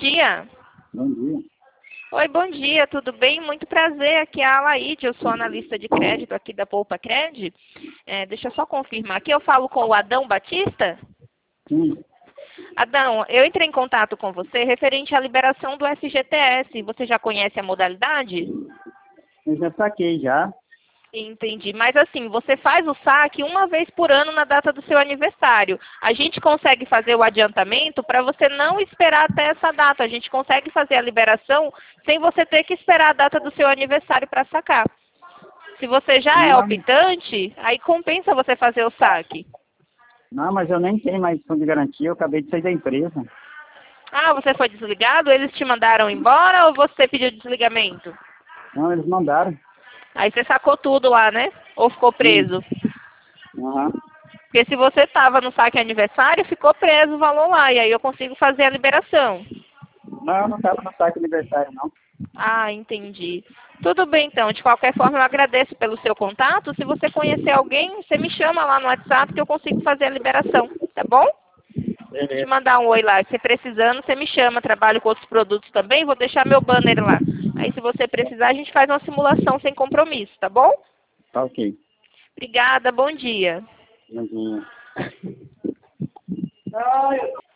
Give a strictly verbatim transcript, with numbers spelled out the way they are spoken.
dia. Bom dia. Oi, bom dia, tudo bem? Muito prazer, aqui é a Alaide, eu sou analista de crédito aqui da Poupa Cred. É, deixa eu só confirmar aqui, eu falo com o Adão Batista? Sim, Adão, eu entrei em contato com você referente à liberação do F G T S. Você já conhece a modalidade? eu já saquei já. Entendi. Mas assim, você faz o saque uma vez por ano na data do seu aniversário. A gente consegue fazer o adiantamento para você não esperar até essa data. A gente consegue fazer a liberação sem você ter que esperar a data do seu aniversário para sacar. Se você já é Não, optante, aí compensa você fazer o saque. não, mas eu nem tenho mais fundo de garantia, eu acabei de sair da empresa. Ah, você foi desligado? Eles te mandaram embora ou você pediu desligamento? Não, eles mandaram. Aí você sacou tudo lá, né? Ou ficou Sim. preso? Aham. Porque se você estava no saque aniversário, ficou preso o valor lá. E aí eu consigo fazer a liberação. Não, eu não estava no saque aniversário, não. Ah, entendi. Tudo bem, então. De qualquer forma, eu agradeço pelo seu contato. Se você conhecer alguém, você me chama lá no WhatsApp que eu consigo fazer a liberação. Tá bom? Te Beleza. mandar um oi lá. Se precisando, você me chama. Trabalho com outros produtos também. Vou deixar meu banner lá. Aí, se você precisar, a gente faz uma simulação sem compromisso, tá bom? Tá ok. Obrigada. Bom dia. Bom dia.